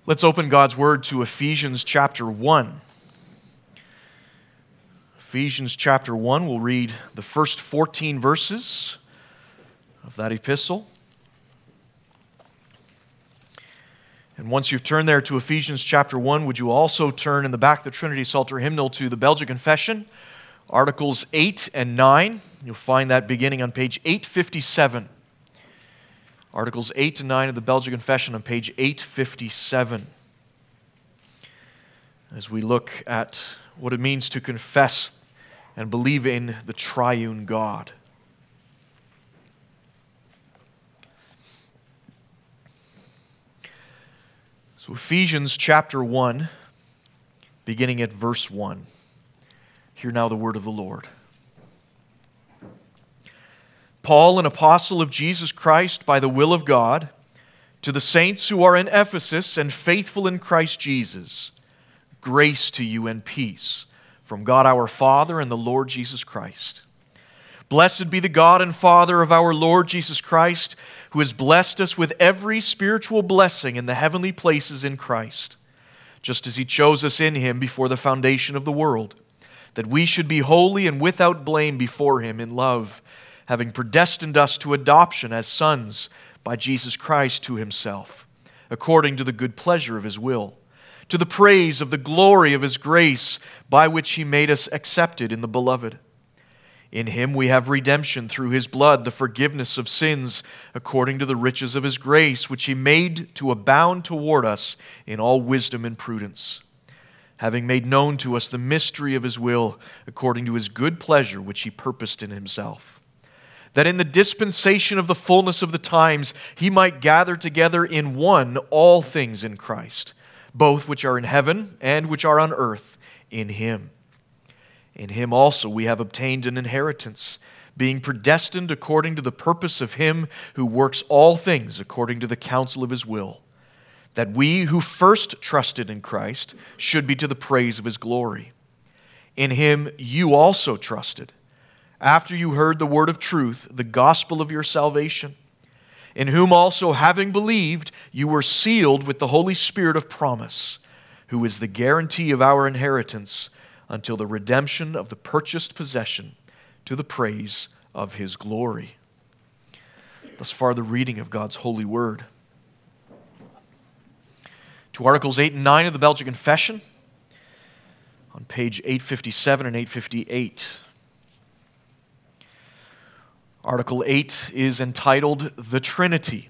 Let's open God's Word to Ephesians chapter 1. Ephesians chapter 1, we'll read the first 14 verses of that epistle. And once you've turned there to Ephesians chapter 1, would you also turn in the back of the Trinity Psalter hymnal to the Belgic Confession, Articles 8 and 9. You'll find that beginning on page 857. Articles 8 and 9 of the Belgic Confession on page 857. As we look at what it means to confess and believe in the triune God. So Ephesians chapter 1, beginning at verse 1. Hear now the word of the Lord. Paul, an apostle of Jesus Christ by the will of God, to the saints who are in Ephesus and faithful in Christ Jesus, grace to you and peace from God our Father and the Lord Jesus Christ. Blessed be the God and Father of our Lord Jesus Christ, who has blessed us with every spiritual blessing in the heavenly places in Christ, just as He chose us in Him before the foundation of the world, that we should be holy and without blame before Him in love, having predestined us to adoption as sons by Jesus Christ to Himself, according to the good pleasure of His will, to the praise of the glory of His grace, by which He made us accepted in the Beloved. In Him we have redemption through His blood, the forgiveness of sins, according to the riches of His grace, which He made to abound toward us in all wisdom and prudence, having made known to us the mystery of His will, according to His good pleasure, which He purposed in Himself, that in the dispensation of the fullness of the times He might gather together in one all things in Christ, both which are in heaven and which are on earth, in Him. In Him also we have obtained an inheritance, being predestined according to the purpose of Him who works all things according to the counsel of His will, that we who first trusted in Christ should be to the praise of His glory. In Him you also trusted, after you heard the word of truth, the gospel of your salvation, in whom also, having believed, you were sealed with the Holy Spirit of promise, who is the guarantee of our inheritance until the redemption of the purchased possession, to the praise of His glory. Thus far, the reading of God's holy word. To Articles 8 and 9 of the Belgic Confession, on page 857 and 858. Article 8 is entitled, The Trinity.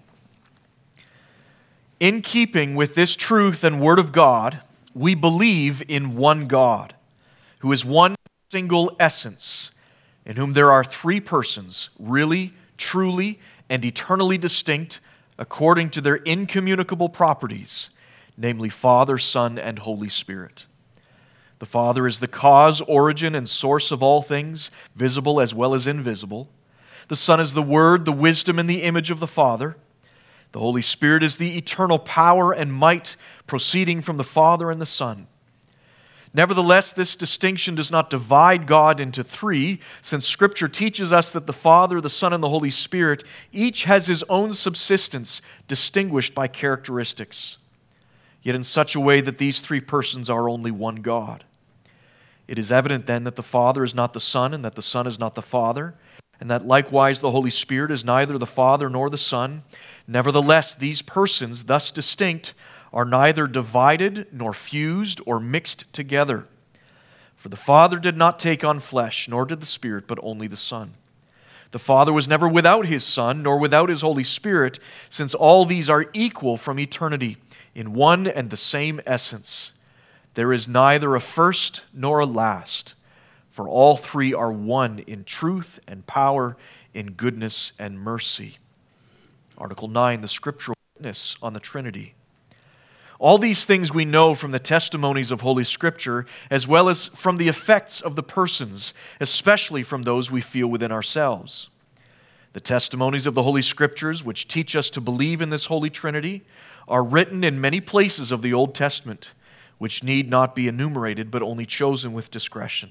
In keeping with this truth and Word of God, we believe in one God, who is one single essence, in whom there are three persons, really, truly, and eternally distinct, according to their incommunicable properties, namely Father, Son, and Holy Spirit. The Father is the cause, origin, and source of all things, visible as well as invisible. The Son is the Word, the wisdom, and the image of the Father. The Holy Spirit is the eternal power and might proceeding from the Father and the Son. Nevertheless, this distinction does not divide God into three, since Scripture teaches us that the Father, the Son, and the Holy Spirit each has His own subsistence, distinguished by characteristics, yet in such a way that these three persons are only one God. It is evident then that the Father is not the Son, and that the Son is not the Father, and that likewise the Holy Spirit is neither the Father nor the Son. Nevertheless, these persons, thus distinct, are neither divided nor fused or mixed together. For the Father did not take on flesh, nor did the Spirit, but only the Son. The Father was never without His Son, nor without His Holy Spirit, since all these are equal from eternity, in one and the same essence. There is neither a first nor a last, for all three are one in truth and power, in goodness and mercy. Article 9, the scriptural witness on the Trinity. All these things we know from the testimonies of Holy Scripture, as well as from the effects of the persons, especially from those we feel within ourselves. The testimonies of the Holy Scriptures, which teach us to believe in this Holy Trinity, are written in many places of the Old Testament, which need not be enumerated, but only chosen with discretion.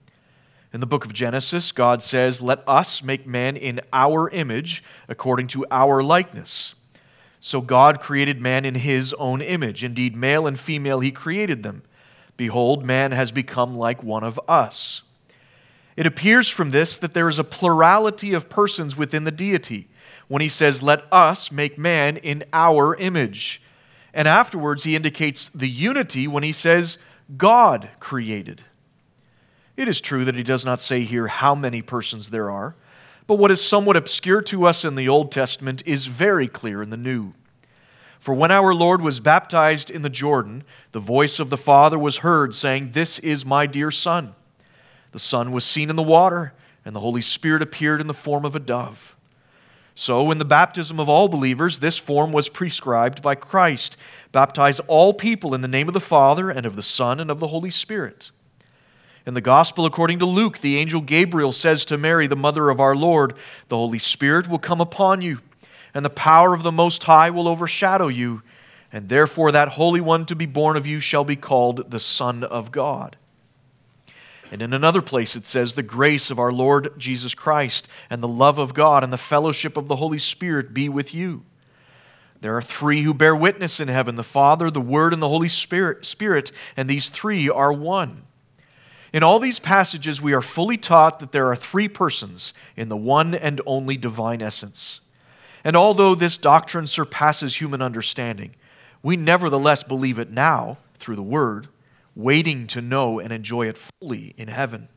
In the book of Genesis, God says, "Let us make man in our image, according to our likeness." So God created man in his own image. Indeed, male and female he created them. Behold, man has become like one of us. It appears from this that there is a plurality of persons within the deity when he says, "Let us make man in our image." And afterwards he indicates the unity when he says, "God created." It is true that he does not say here how many persons there are, but what is somewhat obscure to us in the Old Testament is very clear in the New. For when our Lord was baptized in the Jordan, the voice of the Father was heard, saying, "This is my dear Son." The Son was seen in the water, and the Holy Spirit appeared in the form of a dove. So in the baptism of all believers, this form was prescribed by Christ. Baptize all people in the name of the Father, and of the Son, and of the Holy Spirit. In the Gospel according to Luke, the angel Gabriel says to Mary, the mother of our Lord, "The Holy Spirit will come upon you, and the power of the Most High will overshadow you, and therefore that Holy One to be born of you shall be called the Son of God." And in another place it says, "The grace of our Lord Jesus Christ, and the love of God, and the fellowship of the Holy Spirit be with you." There are three who bear witness in heaven, the Father, the Word, and the Holy Spirit, and these three are one. In all these passages, we are fully taught that there are three persons in the one and only divine essence. And although this doctrine surpasses human understanding, we nevertheless believe it now through the Word, waiting to know and enjoy it fully in heaven.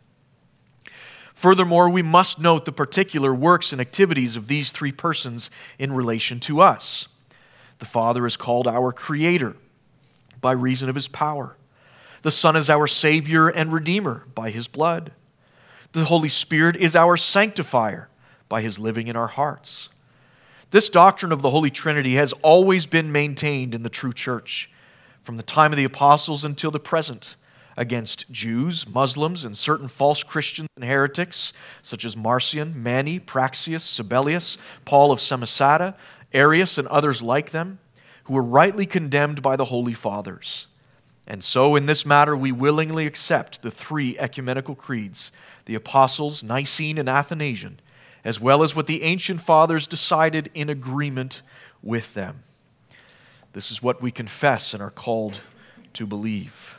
Furthermore, we must note the particular works and activities of these three persons in relation to us. The Father is called our Creator by reason of His power. The Son is our Savior and Redeemer by His blood. The Holy Spirit is our Sanctifier by His living in our hearts. This doctrine of the Holy Trinity has always been maintained in the true church, from the time of the apostles until the present, against Jews, Muslims, and certain false Christians and heretics, such as Marcion, Mani, Praxeas, Sabellius, Paul of Samosata, Arius, and others like them, who were rightly condemned by the Holy Fathers. And so in this matter we willingly accept the three ecumenical creeds, the Apostles, Nicene and Athanasian, as well as what the ancient fathers decided in agreement with them. This is what we confess and are called to believe.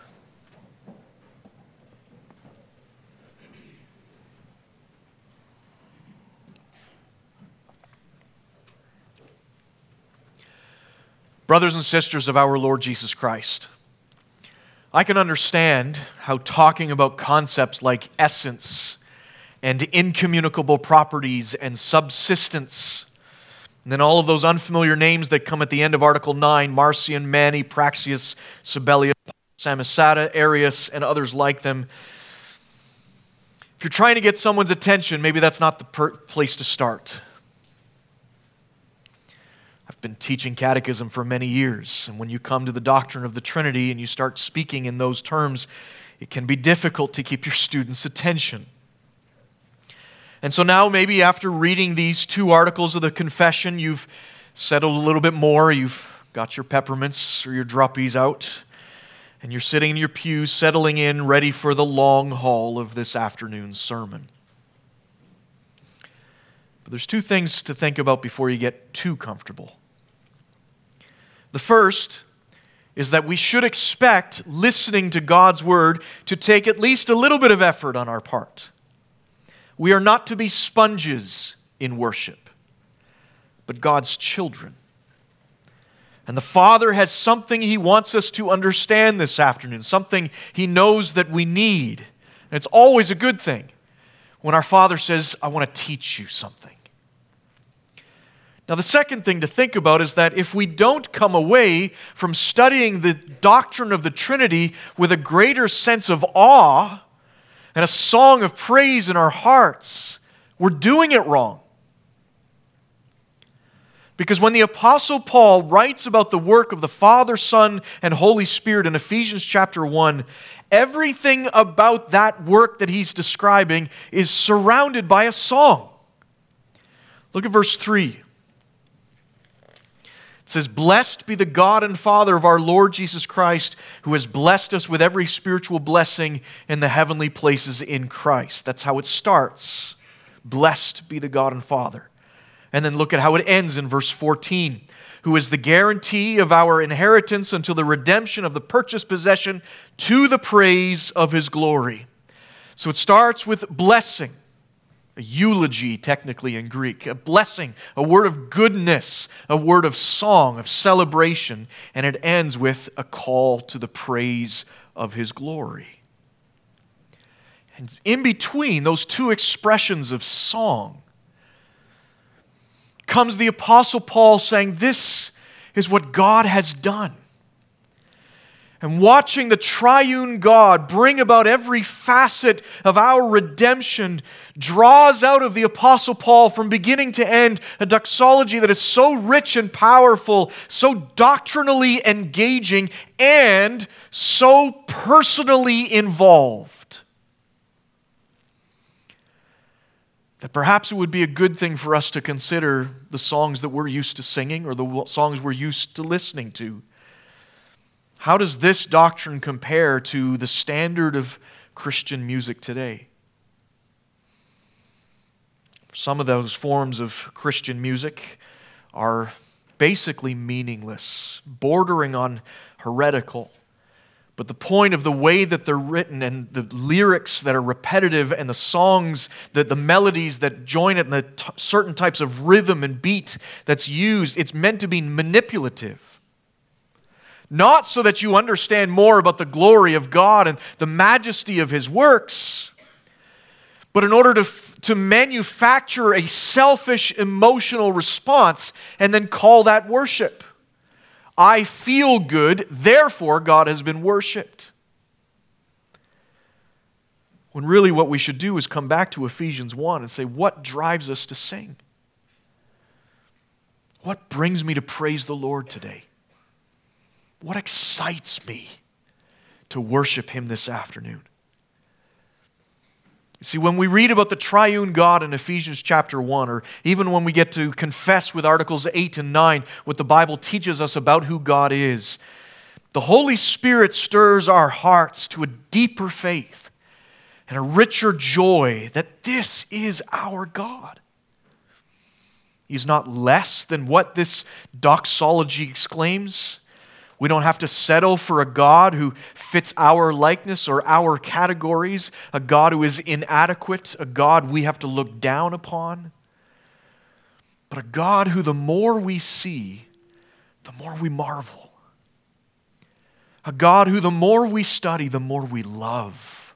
Brothers and sisters of our Lord Jesus Christ, I can understand how talking about concepts like essence and incommunicable properties and subsistence, and then all of those unfamiliar names that come at the end of Article 9, Marcion, Mani, Praxeas, Sabellius, Samosata, Arius, and others like them. If you're trying to get someone's attention, maybe that's not the place to start. I've been teaching catechism for many years, and when you come to the doctrine of the Trinity and you start speaking in those terms, it can be difficult to keep your students' attention. And so now maybe after reading these two articles of the confession, you've settled a little bit more, you've got your peppermints or your droppies out, and you're sitting in your pews, settling in, ready for the long haul of this afternoon's sermon. But there's two things to think about before you get too comfortable. The first is that we should expect listening to God's Word to take at least a little bit of effort on our part. We are not to be sponges in worship, but God's children. And the Father has something He wants us to understand this afternoon, something He knows that we need. And it's always a good thing when our Father says, "I want to teach you something." Now, the second thing to think about is that if we don't come away from studying the doctrine of the Trinity with a greater sense of awe and a song of praise in our hearts, we're doing it wrong. Because when the Apostle Paul writes about the work of the Father, Son, and Holy Spirit in Ephesians chapter 1, everything about that work that he's describing is surrounded by a song. Look at verse 3. It says, "Blessed be the God and Father of our Lord Jesus Christ, who has blessed us with every spiritual blessing in the heavenly places in Christ." That's how it starts. Blessed be the God and Father. And then look at how it ends in verse 14. who is the guarantee of our inheritance until the redemption of the purchased possession to the praise of His glory. So it starts with blessing, a eulogy technically in Greek, a blessing, a word of goodness, a word of song, of celebration, and it ends with a call to the praise of His glory. And in between those two expressions of song comes the Apostle Paul saying, this is what God has done. And watching the triune God bring about every facet of our redemption draws out of the Apostle Paul from beginning to end a doxology that is so rich and powerful, so doctrinally engaging, and so personally involved that perhaps it would be a good thing for us to consider the songs that we're used to singing or the songs we're used to listening to. How does this doctrine compare to the standard of Christian music today? Some of those forms of Christian music are basically meaningless, bordering on heretical. But the point of the way that they're written and the lyrics that are repetitive and the songs, the melodies that join it and the certain types of rhythm and beat that's used, it's meant to be manipulative. Not so that you understand more about the glory of God and the majesty of His works, but in order to manufacture a selfish emotional response and then call that worship. I feel good, therefore God has been worshipped. When really what we should do is come back to Ephesians 1 and say, what drives us to sing? What brings me to praise the Lord today? What excites me to worship Him this afternoon? You see, when we read about the triune God in Ephesians chapter 1, or even when we get to confess with Articles 8 and 9 what the Bible teaches us about who God is, the Holy Spirit stirs our hearts to a deeper faith and a richer joy that this is our God. He's not less than what this doxology exclaims. We don't have to settle for a God who fits our likeness or our categories, a God who is inadequate, a God we have to look down upon, but a God who the more we see, the more we marvel. A God who the more we study, the more we love,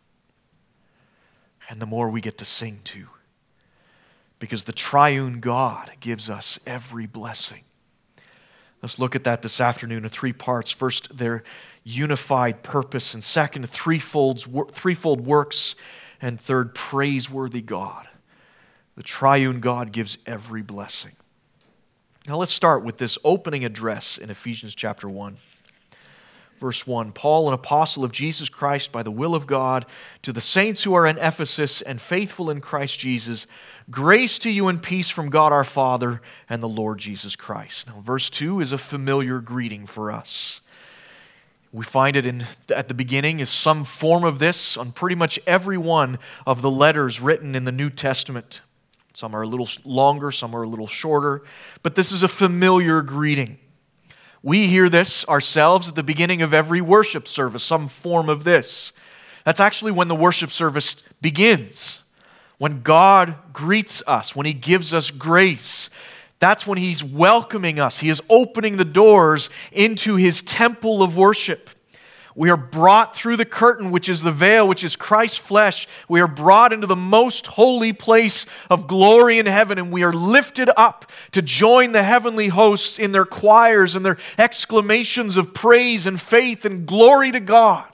and the more we get to sing to. Because the triune God gives us every blessing. Let's look at that this afternoon in three parts. First, their unified purpose, and second, threefold works, and third, praiseworthy God. The triune God gives every blessing. Now let's start with this opening address in Ephesians chapter 1. Verse 1, Paul, an apostle of Jesus Christ by the will of God, to the saints who are in Ephesus and faithful in Christ Jesus, grace to you and peace from God our Father and the Lord Jesus Christ. Now, verse 2 is a familiar greeting for us. We find it at the beginning is some form of this on pretty much every one of the letters written in the New Testament. Some are a little longer, some are a little shorter, but this is a familiar greeting. We hear this ourselves at the beginning of every worship service, some form of this. That's actually when the worship service begins. When God greets us, when He gives us grace, that's when He's welcoming us. He is opening the doors into His temple of worship. We are brought through the curtain, which is the veil, which is Christ's flesh. We are brought into the most holy place of glory in heaven, and we are lifted up to join the heavenly hosts in their choirs and their exclamations of praise and faith and glory to God.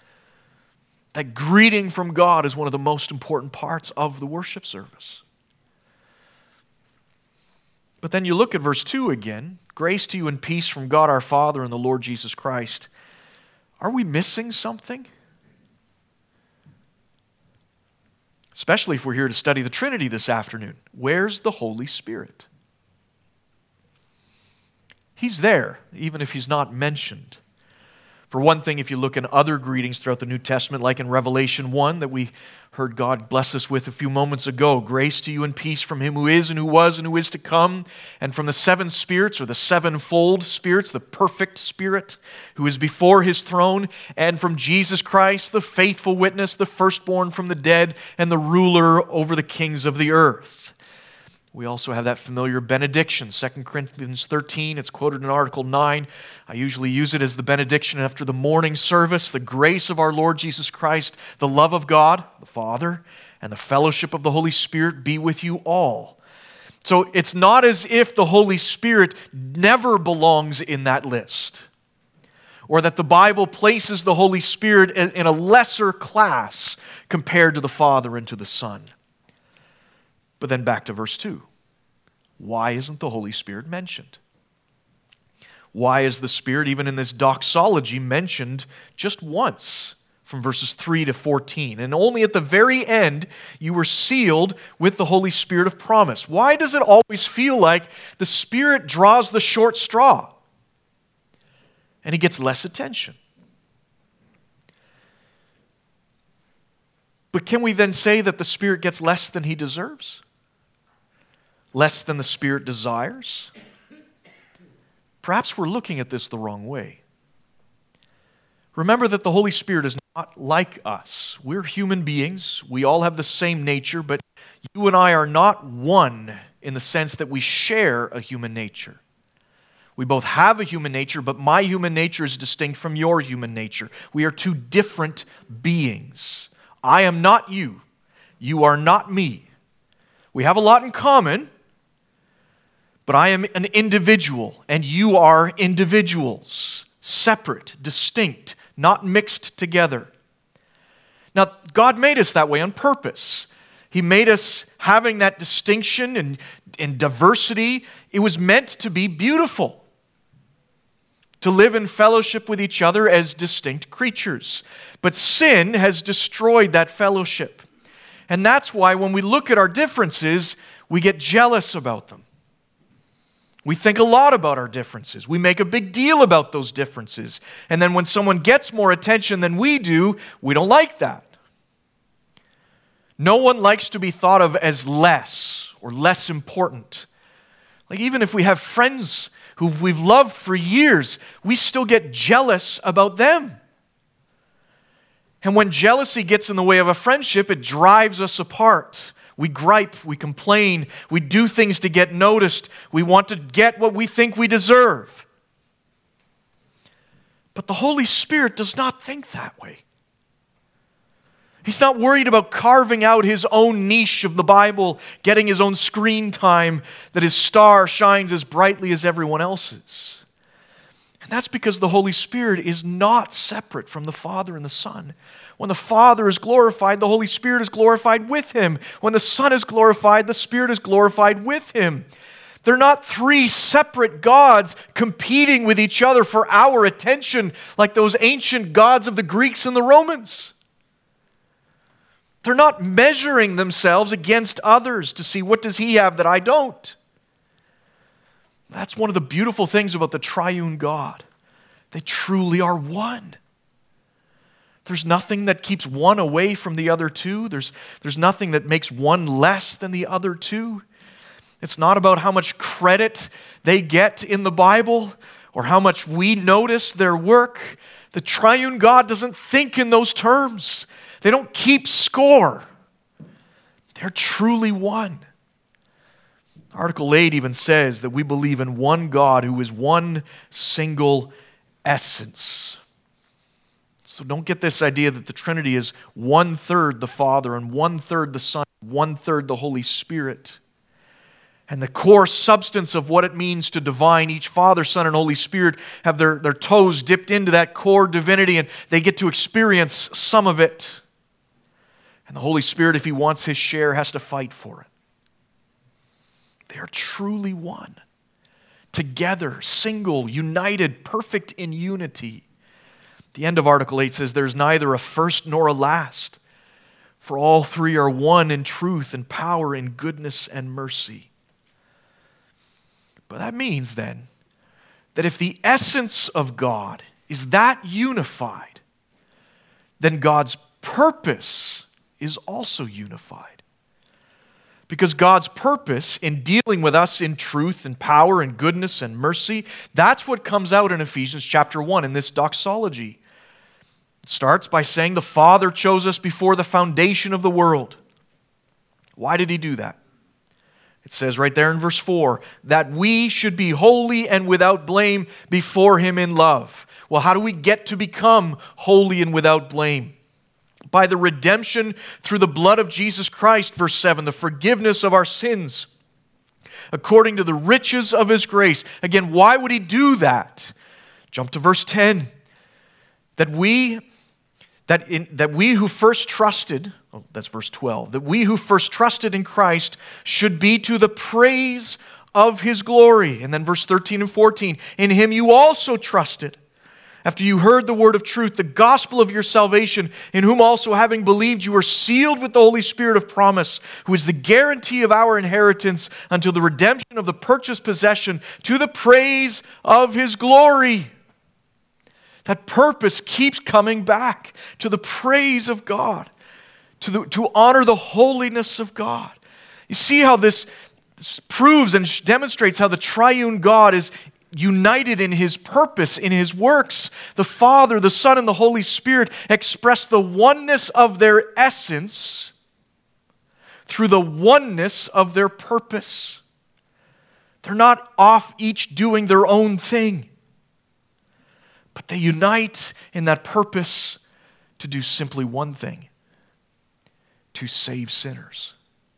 That greeting from God is one of the most important parts of the worship service. But then you look at verse 2 again. Grace to you and peace from God our Father and the Lord Jesus Christ. Are we missing something? Especially if we're here to study the Trinity this afternoon. Where's the Holy Spirit? He's there, even if He's not mentioned. For one thing, if you look in other greetings throughout the New Testament, like in Revelation 1 that we heard God bless us with a few moments ago, grace to you and peace from him who is and who was and who is to come, and from the seven spirits or the sevenfold spirits, the perfect Spirit who is before his throne, and from Jesus Christ, the faithful witness, the firstborn from the dead, and the ruler over the kings of the earth. We also have that familiar benediction, 2 Corinthians 13. It's quoted in Article 9. I usually use it as the benediction after the morning service. The grace of our Lord Jesus Christ, the love of God, the Father, and the fellowship of the Holy Spirit be with you all. So it's not as if the Holy Spirit never belongs in that list, or that the Bible places the Holy Spirit in a lesser class compared to the Father and to the Son. But then back to verse 2. Why isn't the Holy Spirit mentioned? Why is the Spirit, even in this doxology, mentioned just once from verses 3 to 14? And only at the very end, you were sealed with the Holy Spirit of promise. Why does it always feel like the Spirit draws the short straw and he gets less attention? But can we then say that the Spirit gets less than he deserves? Less than the Spirit desires? Perhaps we're looking at this the wrong way. Remember that the Holy Spirit is not like us. We're human beings. We all have the same nature, but you and I are not one in the sense that we share a human nature. We both have a human nature, but my human nature is distinct from your human nature. We are two different beings. I am not you. You are not me. We have a lot in common, but I am an individual, and you are individuals, separate, distinct, not mixed together. Now, God made us that way on purpose. He made us having that distinction and diversity. It was meant to be beautiful, to live in fellowship with each other as distinct creatures. But sin has destroyed that fellowship. And that's why when we look at our differences, we get jealous about them. We think a lot about our differences. We make a big deal about those differences. And then when someone gets more attention than we do, we don't like that. No one likes to be thought of as less or less important. Like even if we have friends who we've loved for years, we still get jealous about them. And when jealousy gets in the way of a friendship, it drives us apart. We gripe, we complain, we do things to get noticed. We want to get what we think we deserve. But the Holy Spirit does not think that way. He's not worried about carving out his own niche of the Bible, getting his own screen time, that his star shines as brightly as everyone else's. And that's because the Holy Spirit is not separate from the Father and the Son. When the Father is glorified, the Holy Spirit is glorified with him. When the Son is glorified, the Spirit is glorified with him. They're not three separate gods competing with each other for our attention like those ancient gods of the Greeks and the Romans. They're not measuring themselves against others to see what does he have that I don't. That's one of the beautiful things about the triune God. They truly are one. There's nothing that keeps one away from the other two. There's nothing that makes one less than the other two. It's not about how much credit they get in the Bible or how much we notice their work. The triune God doesn't think in those terms. They don't keep score. They're truly one. Article 8 even says that we believe in one God who is one single essence. So don't get this idea that the Trinity is 1/3 the Father and 1/3 the Son, 1/3 the Holy Spirit. And the core substance of what it means to divine each Father, Son, and Holy Spirit have their toes dipped into that core divinity and they get to experience some of it. And the Holy Spirit, if he wants his share, has to fight for it. They are truly one. Together, single, united, perfect in unity. The end of Article 8 says, there's neither a first nor a last, for all three are one in truth and power and goodness and mercy. But that means then that if the essence of God is that unified, then God's purpose is also unified. Because God's purpose in dealing with us in truth and power and goodness and mercy, that's what comes out in Ephesians chapter 1 in this doxology. It starts by saying the Father chose us before the foundation of the world. Why did He do that? It says right there in verse 4, that we should be holy and without blame before Him in love. Well, how do we get to become holy and without blame? By the redemption through the blood of Jesus Christ, verse 7, the forgiveness of our sins, according to the riches of His grace. Again, why would He do that? Jump to verse 10. That we who first trusted, that's verse 12, that we who first trusted in Christ should be to the praise of His glory. And then verse 13 and 14, in Him you also trusted, after you heard the word of truth, the gospel of your salvation, in whom also having believed you were sealed with the Holy Spirit of promise, who is the guarantee of our inheritance until the redemption of the purchased possession, to the praise of His glory. That purpose keeps coming back to the praise of God, to honor the holiness of God. You see how this proves and demonstrates how the triune God is united in His purpose, in His works. The Father, the Son, and the Holy Spirit express the oneness of their essence through the oneness of their purpose. They're not off each doing their own thing, but they unite in that purpose to do simply one thing: to save sinners.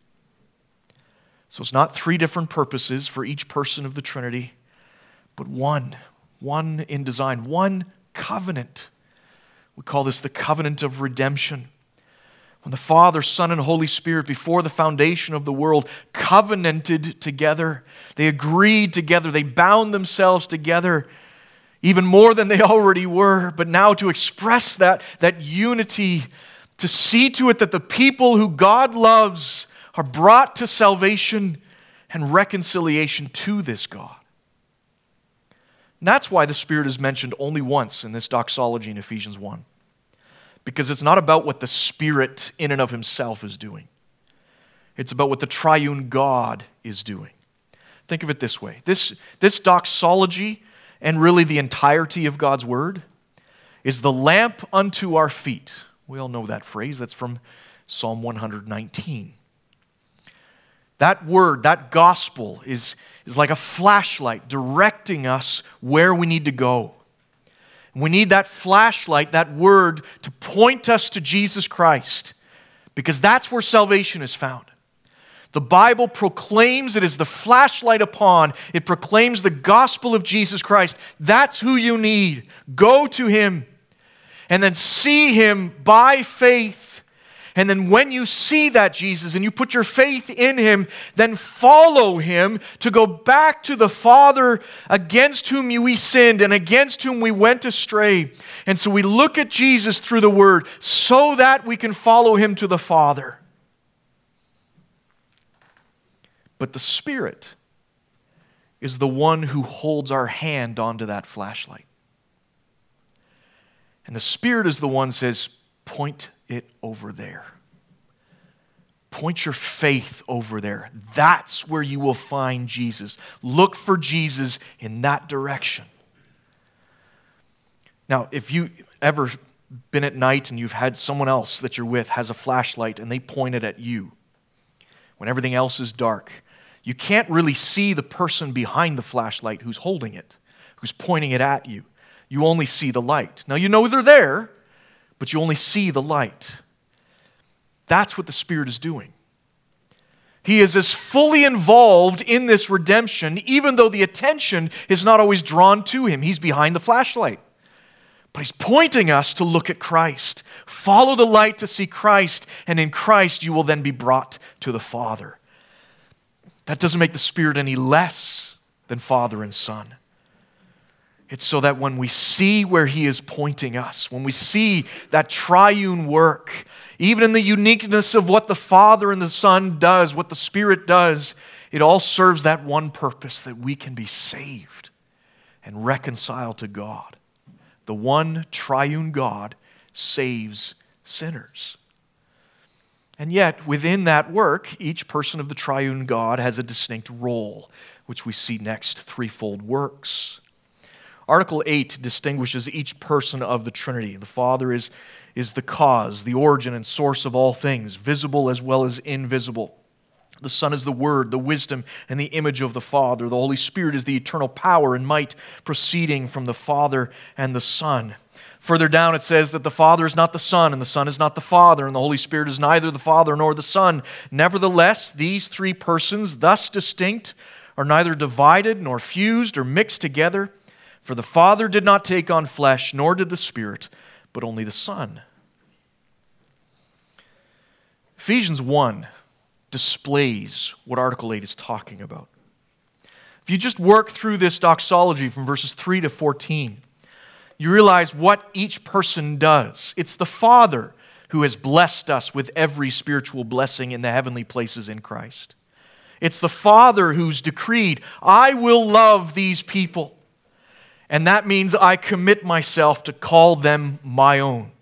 So it's not three different purposes for each person of the Trinity, but one in design, one covenant. We call this the covenant of redemption. When the Father, Son, and Holy Spirit, before the foundation of the world, covenanted together, they agreed together, they bound themselves together, even more than they already were, but now to express that unity, to see to it that the people who God loves are brought to salvation and reconciliation to this God. And that's why the Spirit is mentioned only once in this doxology in Ephesians 1. Because it's not about what the Spirit in and of Himself is doing. It's about what the triune God is doing. Think of it this way. This doxology, and really the entirety of God's Word, is the lamp unto our feet. We all know that phrase. That's from Psalm 119. That word, that gospel, is like a flashlight directing us where we need to go. We need that flashlight, that word, to point us to Jesus Christ, because that's where salvation is found. The Bible proclaims it is the flashlight upon. It proclaims the gospel of Jesus Christ. That's who you need. Go to Him and then see Him by faith. And then when you see that Jesus and you put your faith in Him, then follow Him to go back to the Father against whom we sinned and against whom we went astray. And so we look at Jesus through the Word so that we can follow Him to the Father. But the Spirit is the one who holds our hand onto that flashlight. And the Spirit is the one who says, point it over there. Point your faith over there. That's where you will find Jesus. Look for Jesus in that direction. Now, if you ever been at night and you've had someone else that you're with has a flashlight and they point it at you when everything else is dark, you can't really see the person behind the flashlight who's holding it, who's pointing it at you. You only see the light. Now, you know they're there, but you only see the light. That's what the Spirit is doing. He is as fully involved in this redemption, even though the attention is not always drawn to Him. He's behind the flashlight. But He's pointing us to look at Christ. Follow the light to see Christ, and in Christ you will then be brought to the Father. That doesn't make the Spirit any less than Father and Son. It's so that when we see where He is pointing us, when we see that triune work, even in the uniqueness of what the Father and the Son does, what the Spirit does, it all serves that one purpose, that we can be saved and reconciled to God. the one triune God saves sinners. And yet, within that work, each person of the triune God has a distinct role, which we see next, threefold works. Article 8 distinguishes each person of the Trinity. The Father is the cause, the origin and source of all things, visible as well as invisible. The Son is the Word, the wisdom, and the image of the Father. The Holy Spirit is the eternal power and might proceeding from the Father and the Son. Further down it says that the Father is not the Son, and the Son is not the Father, and the Holy Spirit is neither the Father nor the Son. Nevertheless, these three persons, thus distinct, are neither divided nor fused or mixed together. For the Father did not take on flesh, nor did the Spirit, but only the Son. Ephesians 1 displays what Article 8 is talking about. If you just work through this doxology from verses 3 to 14, you realize what each person does. It's the Father who has blessed us with every spiritual blessing in the heavenly places in Christ. It's the Father who's decreed, I will love these people. And that means I commit myself to call them my own.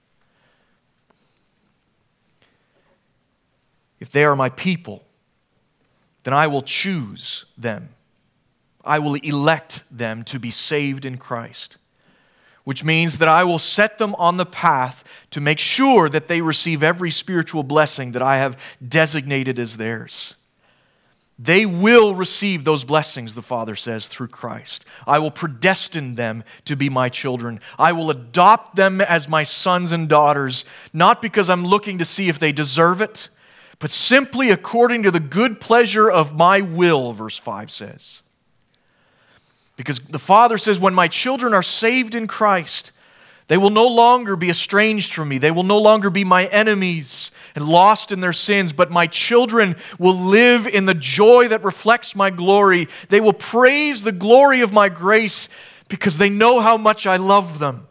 If they are my people, then I will choose them. I will elect them to be saved in Christ, which means that I will set them on the path to make sure that they receive every spiritual blessing that I have designated as theirs. They will receive those blessings, the Father says, through Christ. I will predestine them to be my children. I will adopt them as my sons and daughters, not because I'm looking to see if they deserve it, but simply according to the good pleasure of my will, verse 5 says. Because the Father says, when my children are saved in Christ, they will no longer be estranged from me. They will no longer be my enemies and lost in their sins, but my children will live in the joy that reflects my glory. They will praise the glory of my grace because they know how much I love them.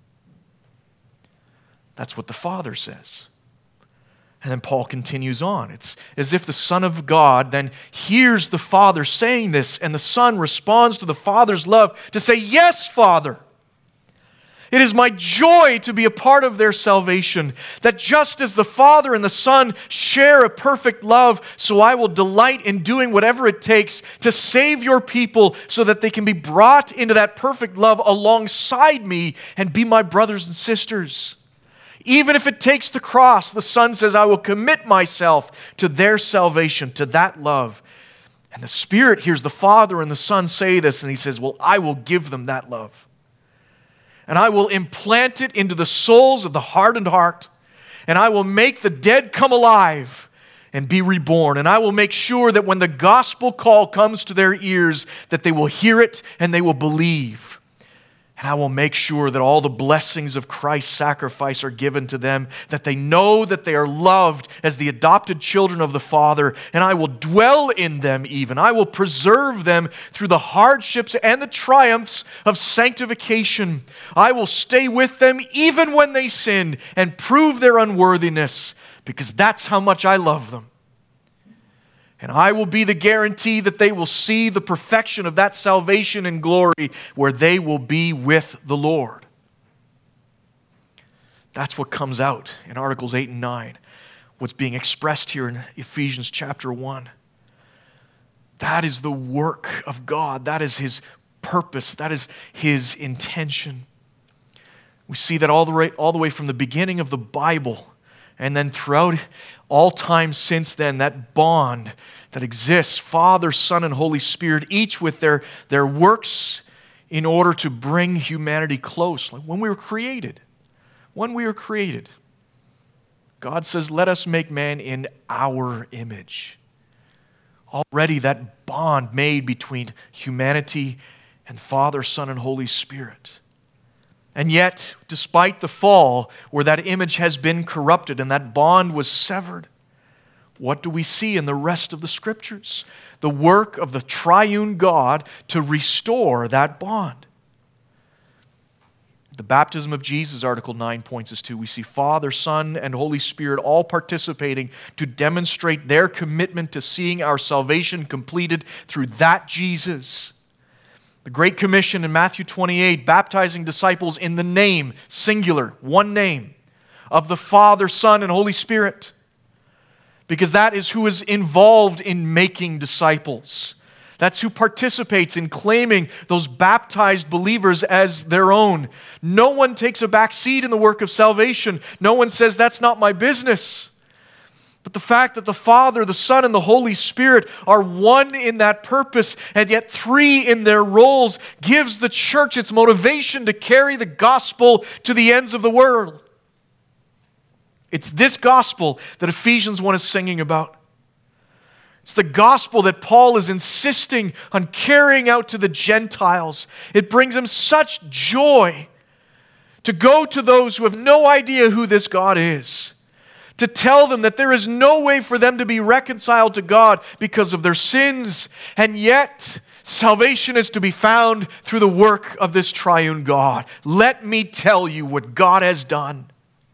That's what the Father says. And then Paul continues on. It's as if the Son of God then hears the Father saying this, and the Son responds to the Father's love to say, yes, Father. It is my joy to be a part of their salvation, that just as the Father and the Son share a perfect love, so I will delight in doing whatever it takes to save your people so that they can be brought into that perfect love alongside me and be my brothers and sisters. Even if it takes the cross, the Son says, I will commit myself to their salvation, to that love. And the Spirit hears the Father and the Son say this, and He says, well, I will give them that love. And I will implant it into the souls of the hardened heart, and I will make the dead come alive and be reborn. And I will make sure that when the gospel call comes to their ears, that they will hear it and they will believe. And I will make sure that all the blessings of Christ's sacrifice are given to them, that they know that they are loved as the adopted children of the Father, and I will dwell in them even. I will preserve them through the hardships and the triumphs of sanctification. I will stay with them even when they sin and prove their unworthiness, because that's how much I love them. And I will be the guarantee that they will see the perfection of that salvation and glory where they will be with the Lord. That's what comes out in Articles 8 and 9. What's being expressed here in Ephesians chapter 1. That is the work of God. That is His purpose. That is His intention. We see that all the way from the beginning of the Bible, and then throughout all time since then, that bond that exists, Father, Son, and Holy Spirit, each with their works in order to bring humanity close. Like when we were created, God says, let us make man in our image. Already that bond made between humanity and Father, Son, and Holy Spirit. And yet, despite the fall, where that image has been corrupted and that bond was severed, what do we see in the rest of the Scriptures? The work of the triune God to restore that bond. The baptism of Jesus, Article 9 points us to. We see Father, Son, and Holy Spirit all participating to demonstrate their commitment to seeing our salvation completed through that Jesus. The Great Commission in Matthew 28, baptizing disciples in the name, singular, one name, of the Father, Son, and Holy Spirit. Because that is who is involved in making disciples. That's who participates in claiming those baptized believers as their own. No one takes a back seat in the work of salvation. No one says, that's not my business. But the fact that the Father, the Son, and the Holy Spirit are one in that purpose, and yet three in their roles, gives the church its motivation to carry the gospel to the ends of the world. It's this gospel that Ephesians 1 is singing about. It's the gospel that Paul is insisting on carrying out to the Gentiles. It brings him such joy to go to those who have no idea who this God is, to tell them that there is no way for them to be reconciled to God because of their sins, and yet salvation is to be found through the work of this triune God. Let me tell you what God has done.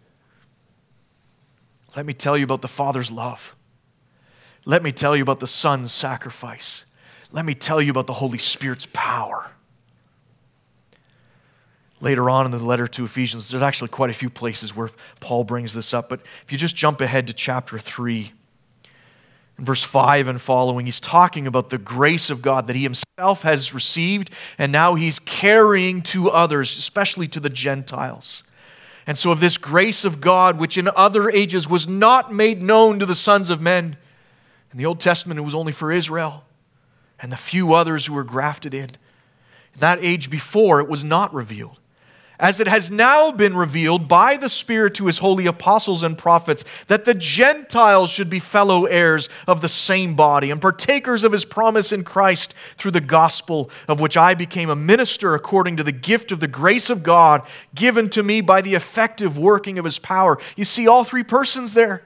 Let me tell you about the Father's love. Let me tell you about the Son's sacrifice. Let me tell you about the Holy Spirit's power. Later on in the letter to Ephesians, there's actually quite a few places where Paul brings this up, but if you just jump ahead to chapter 3, in verse 5 and following, he's talking about the grace of God that he himself has received, and now he's carrying to others, especially to the Gentiles. And so of this grace of God, which in other ages was not made known to the sons of men, in the Old Testament, it was only for Israel and the few others who were grafted in. In that age before, it was not revealed. As it has now been revealed by the Spirit to his holy apostles and prophets, that the Gentiles should be fellow heirs of the same body and partakers of his promise in Christ through the gospel, of which I became a minister according to the gift of the grace of God given to me by the effective working of his power. You see all three persons there.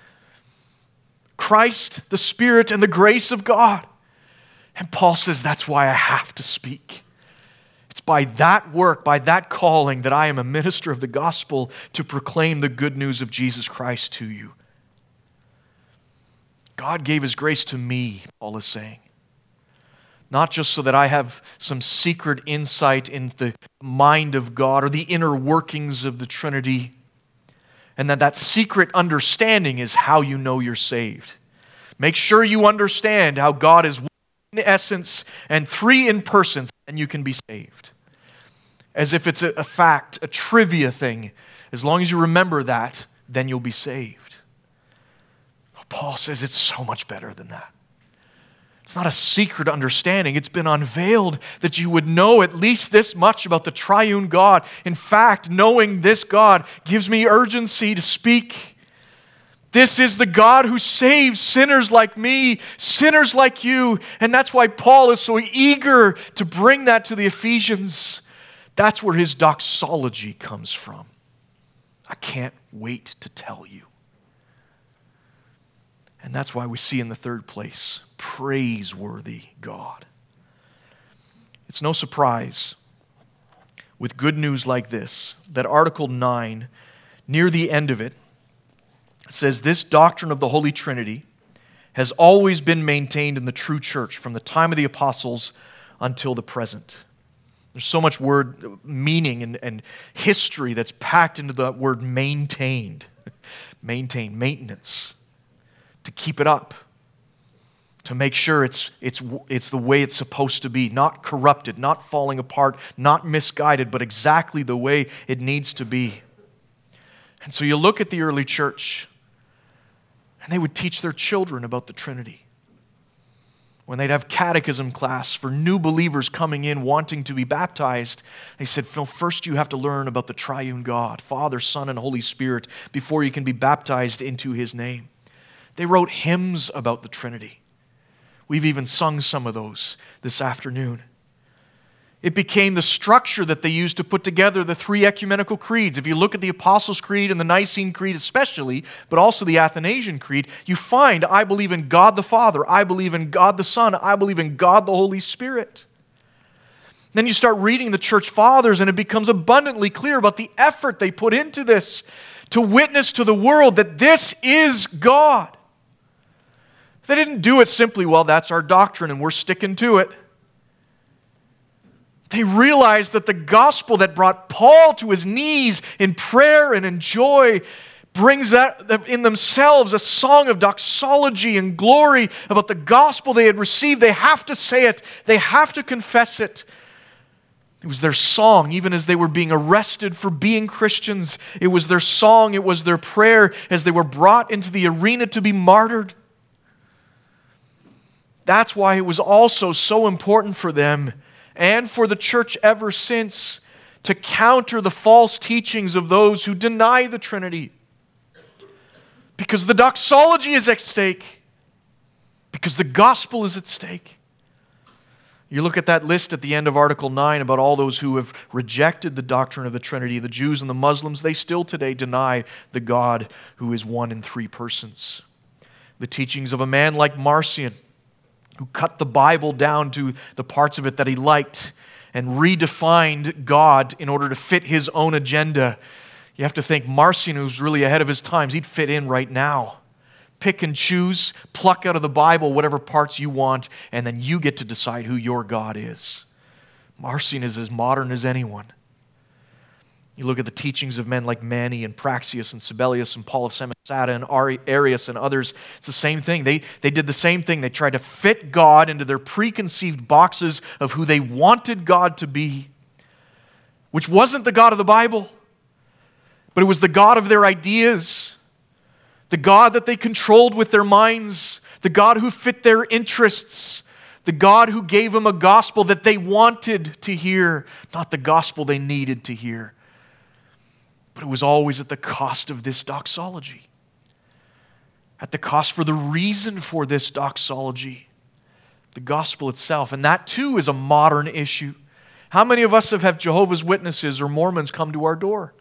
Christ, the Spirit, and the grace of God. And Paul says, that's why I have to speak. It's by that work, by that calling, that I am a minister of the gospel to proclaim the good news of Jesus Christ to you. God gave his grace to me, Paul is saying. Not just so that I have some secret insight into the mind of God or the inner workings of the Trinity, and that secret understanding is how you know you're saved. Make sure you understand how God is one in essence and three in persons, and you can be saved. As if it's a fact, a trivia thing. As long as you remember that, then you'll be saved. Paul says it's so much better than that. It's not a secret understanding. It's been unveiled that you would know at least this much about the triune God. In fact, knowing this God gives me urgency to speak. This is the God who saves sinners like me, sinners like you. And that's why Paul is so eager to bring that to the Ephesians. That's where his doxology comes from. I can't wait to tell you. And that's why we see in the third place, praiseworthy God. It's no surprise with good news like this that Article 9, near the end of it, says this doctrine of the Holy Trinity has always been maintained in the true church from the time of the apostles until the present. There's so much word meaning and history that's packed into that word maintained. Maintain, maintenance. To keep it up. To make sure it's the way it's supposed to be. Not corrupted, not falling apart, not misguided, but exactly the way it needs to be. And so you look at the early church, and they would teach their children about the Trinity. When they'd have catechism class for new believers coming in wanting to be baptized, they said, Phil, first you have to learn about the triune God, Father, Son, and Holy Spirit, before you can be baptized into his name. They wrote hymns about the Trinity. We've even sung some of those this afternoon. It became the structure that they used to put together the three ecumenical creeds. If you look at the Apostles' Creed and the Nicene Creed especially, but also the Athanasian Creed, you find, I believe in God the Father, I believe in God the Son, I believe in God the Holy Spirit. Then you start reading the church fathers and it becomes abundantly clear about the effort they put into this to witness to the world that this is God. They didn't do it simply, well, that's our doctrine and we're sticking to it. They realized that the gospel that brought Paul to his knees in prayer and in joy brings that in themselves a song of doxology and glory about the gospel they had received. They have to say it. They have to confess it. It was their song, even as they were being arrested for being Christians. It was their song, it was their prayer as they were brought into the arena to be martyred. That's why it was also so important for them and for the church ever since to counter the false teachings of those who deny the Trinity. Because the doxology is at stake. Because the gospel is at stake. You look at that list at the end of Article 9 about all those who have rejected the doctrine of the Trinity, the Jews and the Muslims, they still today deny the God who is one in three persons. The teachings of a man like Marcion, who cut the Bible down to the parts of it that he liked and redefined God in order to fit his own agenda. You have to think Marcion, who's really ahead of his times, he'd fit in right now. Pick and choose, pluck out of the Bible whatever parts you want, and then you get to decide who your God is. Marcion is as modern as anyone. You look at the teachings of men like Mani and Praxeas and Sibelius and Paul of Samosata and Arius and others. It's the same thing. They did the same thing. They tried to fit God into their preconceived boxes of who they wanted God to be, which wasn't the God of the Bible, but it was the God of their ideas, the God that they controlled with their minds, the God who fit their interests, the God who gave them a gospel that they wanted to hear, not the gospel they needed to hear. But it was always at the cost of this doxology, at the cost for the reason for this doxology, the gospel itself. And that too is a modern issue. How many of us have had Jehovah's Witnesses or Mormons come to our door?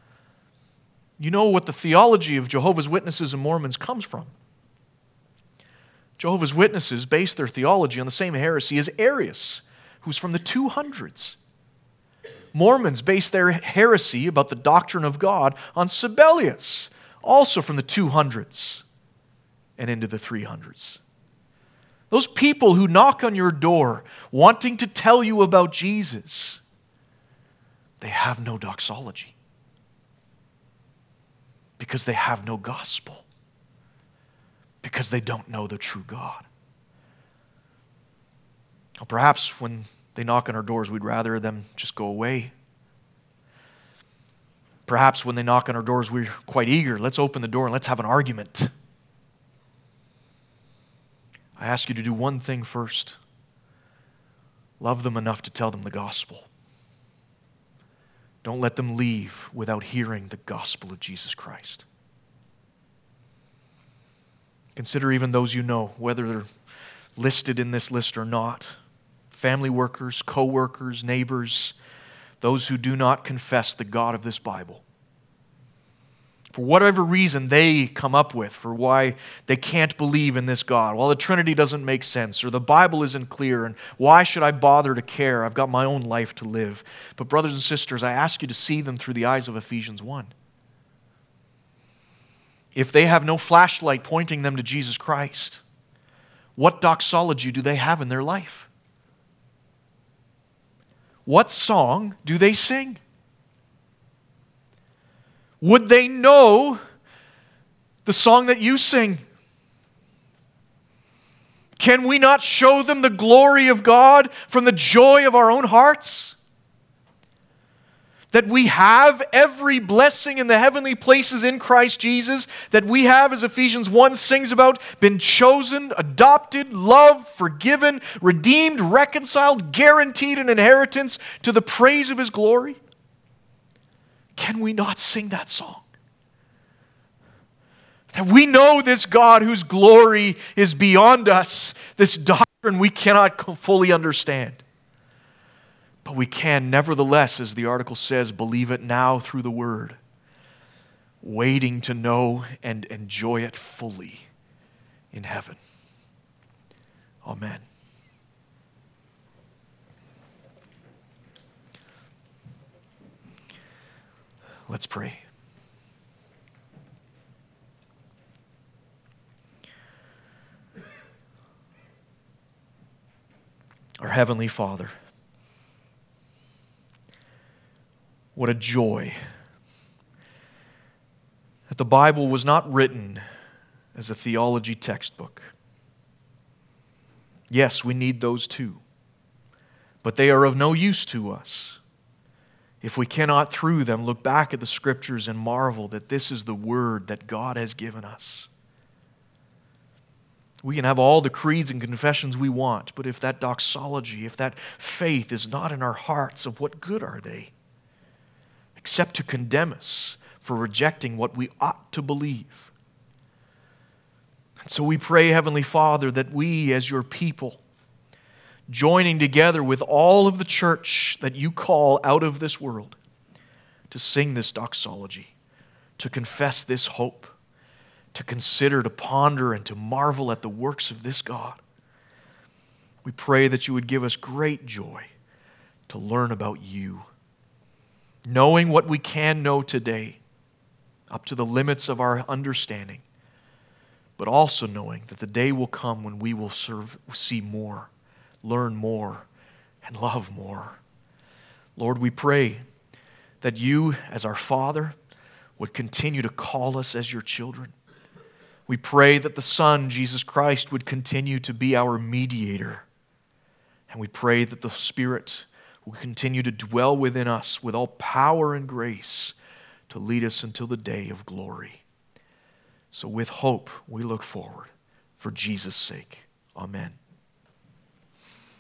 You know what the theology of Jehovah's Witnesses and Mormons comes from. Jehovah's Witnesses base their theology on the same heresy as Arius, who's from the 200s. Mormons base their heresy about the doctrine of God on Sibelius, also from the 200s and into the 300s. Those people who knock on your door wanting to tell you about Jesus, they have no doxology. Because they have no gospel. Because they don't know the true God. Or perhaps when they knock on our doors, we'd rather them just go away. Perhaps when they knock on our doors, we're quite eager. Let's open the door and let's have an argument. I ask you to do one thing first. Love them enough to tell them the gospel. Don't let them leave without hearing the gospel of Jesus Christ. Consider even those you know, whether they're listed in this list or not. Family workers, co-workers, neighbors, those who do not confess the God of this Bible. For whatever reason they come up with for why they can't believe in this God. Well, the Trinity doesn't make sense, or the Bible isn't clear, and why should I bother to care? I've got my own life to live. But brothers and sisters, I ask you to see them through the eyes of Ephesians 1. If they have no flashlight pointing them to Jesus Christ, what doxology do they have in their life? What song do they sing? Would they know the song that you sing? Can we not show them the glory of God from the joy of our own hearts? That we have every blessing in the heavenly places in Christ Jesus, that we have, as Ephesians 1 sings about, been chosen, adopted, loved, forgiven, redeemed, reconciled, guaranteed an inheritance to the praise of His glory? Can we not sing that song? That we know this God whose glory is beyond us, this doctrine we cannot fully understand. But we can nevertheless, as the article says, believe it now through the Word, waiting to know and enjoy it fully in heaven. Amen. Let's pray. Our Heavenly Father, What a joy that the Bible was not written as a theology textbook. Yes, we need those too, but they are of no use to us if we cannot through them look back at the Scriptures and marvel that this is the Word that God has given us. We can have all the creeds and confessions we want, but if that doxology, if that faith is not in our hearts, of what good are they? Except to condemn us for rejecting what we ought to believe. And so we pray, Heavenly Father, that we as your people, joining together with all of the church that you call out of this world, to sing this doxology, to confess this hope, to consider, to ponder, and to marvel at the works of this God. We pray that you would give us great joy to learn about you, knowing what we can know today, up to the limits of our understanding, but also knowing that the day will come when we will see more, learn more, and love more. Lord, we pray that you, as our Father, would continue to call us as your children. We pray that the Son, Jesus Christ, would continue to be our mediator. And we pray that the Spirit will continue to dwell within us with all power and grace to lead us until the day of glory. So with hope, we look forward for Jesus' sake. Amen.